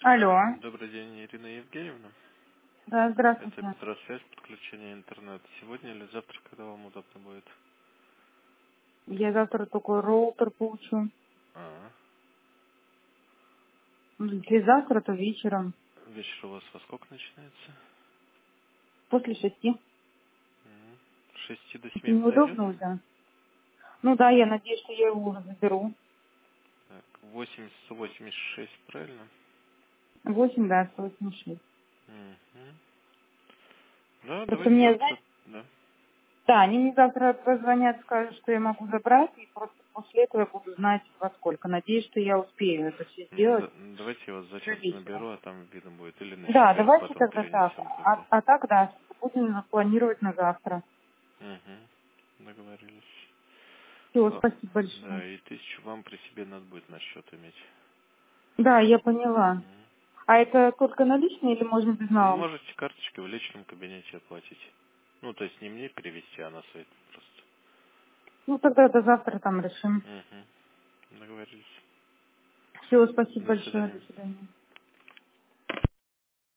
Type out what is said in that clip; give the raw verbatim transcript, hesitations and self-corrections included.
Алло. Добрый день, Ирина Евгеньевна. Да, Это здравствуйте. Петросвязь, подключение интернета. Сегодня или завтра, когда вам удобно будет? Я завтра только роутер получу. А, Ну, если завтра, то вечером. вечер у вас во сколько начинается? После шести. М, С шести до Это семи подойдет? неудобно уже. Ну да, я надеюсь, что я его уже заберу. Так, восемьдесят восемьдесят шесть, правильно? Восемь, да, сто восемьдесят шесть. Мгм. Да, Просто давайте мне, завтра, знаете, да. да, они мне завтра позвонят, скажут, что я могу забрать, и просто после этого я буду знать во сколько. Надеюсь, что я успею это все Ну, сделать да, давайте я вас за до час вечера. наберу, а там видно будет. Или на Да, четверг давайте потом тогда так. перенесем А, тогда. а так, да, будем планировать на завтра. Угу. Договорились. Все, О, спасибо большое. да, и тысячу вам при себе надо будет на счет иметь. Да, я поняла. Мгм. А это только наличные или можно Ну, безналом? можете карточкой в личном кабинете оплатить. Ну, то есть не мне перевести, а на сайт просто. Ну, тогда до завтра там решим. Угу. Договорились. Все, спасибо До большое. До свидания. свидания.